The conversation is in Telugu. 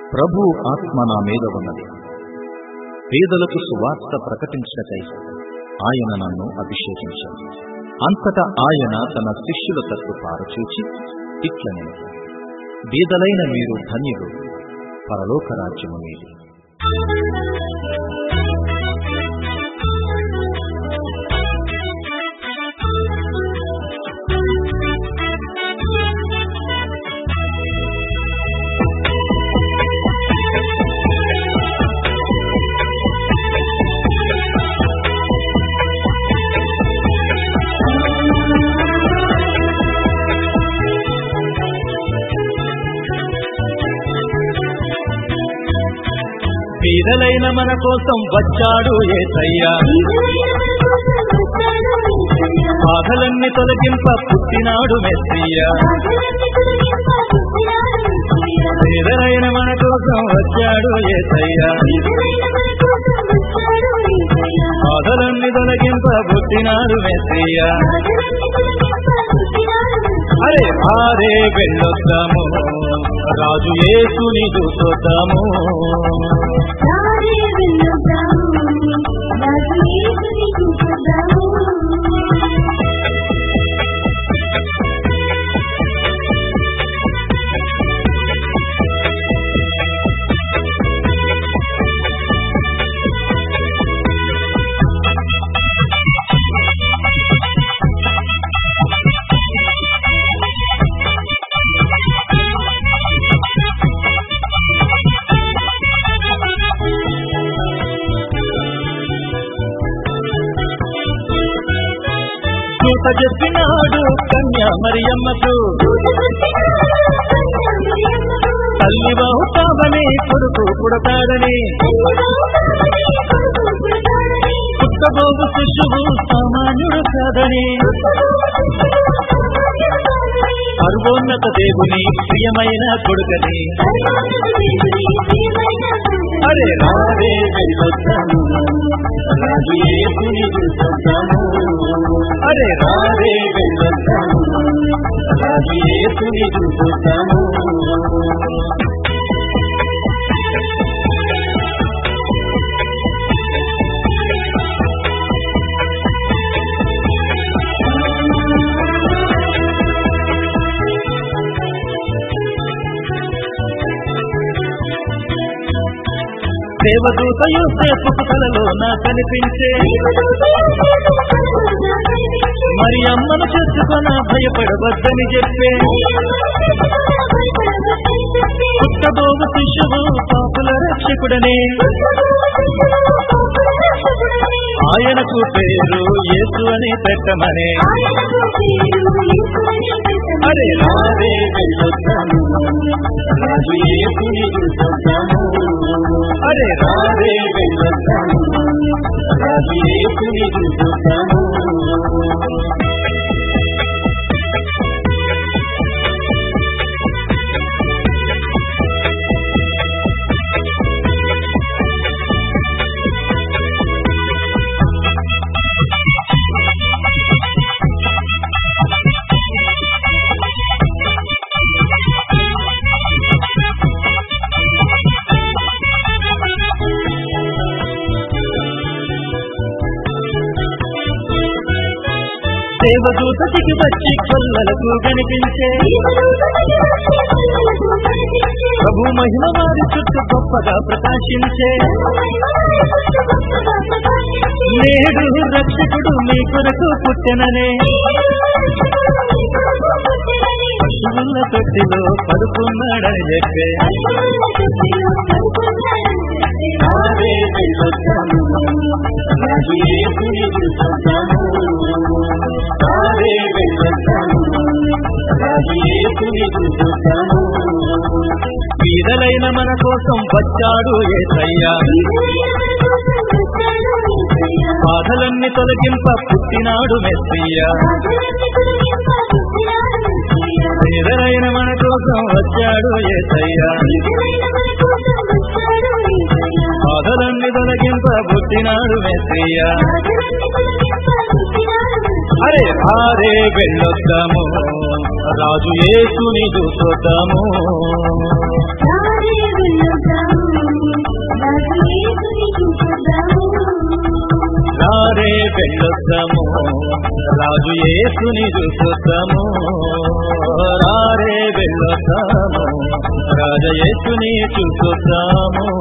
ప్రభు ఆత్మ నా మీద ఉన్నది, పేదలకు సువార్త ప్రకటించటకై ఆయన నన్ను అభిషేకించాడు. అంతటా ఆయన తన శిష్యుల తట్టు పారచూచి ఇట్లనెను, బీదలైన మీరు ధన్యులు, పరలోక రాజ్యము మీది. బీదలైన మన కోసం వచ్చాడు యేసయ్యా, బాధలన్నీ తొలగింప పుట్టినాడు మెస్సియా. బీదలైన మన కోసం వచ్చాడు యేసయ్యా, బాధలన్నీ తొలగింప పుట్టినాడు మెస్సియా. అరే ఆరే వెళ్ళొద్దాము, రాజు యేసుని చూసొద్దాము. చెప్పినాడు కన్యా మరియమ్మకు, తల్లి బావుతావని కొడుకు పుడతాడని, పుట్టబోగు శిశువు సామాన్యుడు కాదని, సర్వోన్నత దేవుని ప్రియమైన కొడుకని. అరే రారే వెళ్ళొద్దాము, రాజు యేసుని చూసొద్దాము. అరే రారే వెళ్ళొద్దాము, రాజు యేసుని చూసొద్దాము. దేవదూత యోసేపుకు కలలోన కనిపించే, మరి అమ్మను చేసుకొన భయపడవద్దని చెప్పే, పుట్టబోగు శిశువు పాపుల రక్షకుడనే, ఆయనకు పేరు యేసు అని పెట్టమనే. అరే రారే వెళ్ళొద్దాము, రాజు యేసుని చూసొద్దాము. అరే రారే వెళ్ళొద్దాము, రాజు యేసుని చూసొద్దాము. దేవదూత దిగి వచ్చి కొల్లలకు కనిపించే, ప్రభు మహిమ వారి చుట్టూ గొప్పగా ప్రకాశించే. నేడు రక్షకుడు మీ కొరకు పుట్టెననే, పశువుల తొట్టిలో పడుకున్నాడని చెప్పే. రారే వెళ్ళొద్దాము, రాజు యేసుని చూసొద్దాము. రారే వెళ్ళొద్దాము, రాజు యేసుని చూసొద్దాము. బీదలైన మన కోసం వచ్చాడు యేసయ్యా, బాధలన్నీ తొలగింప పుట్టినాడు మెస్సియా. బీదలైన మన కోసం వచ్చాడు యేసయ్యా, బాధలన్నీ తొలగింప పుట్టినాడు మెస్సియా. అరే ఆరే వెళ్ళొద్దాము, రాజు యేసుని చూసొద్దాము. వెళ్ళొద్దాము రాజు యేసుని చూసొద్దాము రారే వెళ్ళొద్దాము రాజ యేసుని చూసొద్దాము